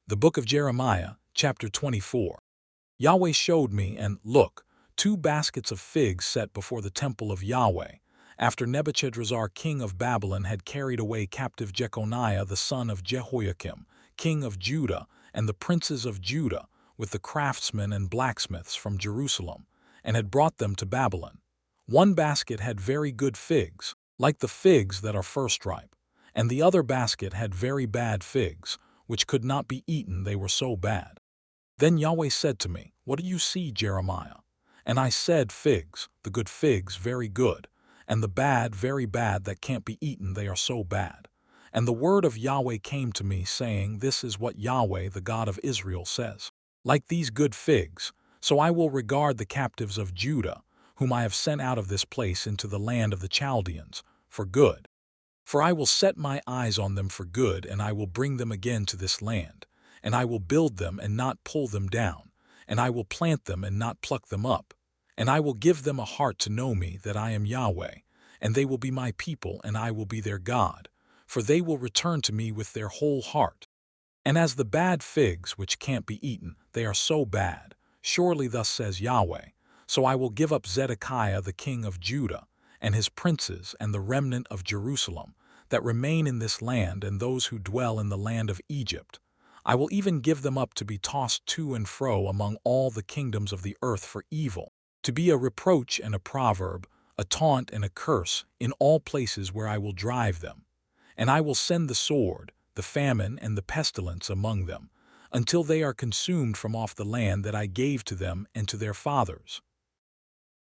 The book of Jeremiah, chapter 24. Yahweh showed me, and look, 2 baskets of figs set before the temple of Yahweh, after Nebuchadrezzar king of Babylon had carried away captive Jeconiah the son of Jehoiakim, king of Judah, and the princes of Judah, with the craftsmen and blacksmiths from Jerusalem, and had brought them to Babylon. 1 basket had very good figs, like the figs that are first ripe, and the other basket had very bad figs, which could not be eaten, they were so bad. Then Yahweh said to me, What do you see, Jeremiah? And I said, Figs, the good figs very good, and the bad very bad that can't be eaten, they are so bad. And the word of Yahweh came to me, saying, This is what Yahweh, the God of Israel, says. Like these good figs, so I will regard the captives of Judah, whom I have sent out of this place into the land of the Chaldeans, for good. For I will set my eyes on them for good, and I will bring them again to this land, and I will build them and not pull them down, and I will plant them and not pluck them up, and I will give them a heart to know me, that I am Yahweh, and they will be my people, and I will be their God, for they will return to me with their whole heart. And as the bad figs which can't be eaten, they are so bad, surely thus says Yahweh, so I will give up Zedekiah the king of Judah, and his princes, and the remnant of Jerusalem, that remain in this land, and those who dwell in the land of Egypt. I will even give them up to be tossed to and fro among all the kingdoms of the earth for evil, to be a reproach and a proverb, a taunt and a curse, in all places where I will drive them. And I will send the sword, the famine, and the pestilence among them, until they are consumed from off the land that I gave to them and to their fathers.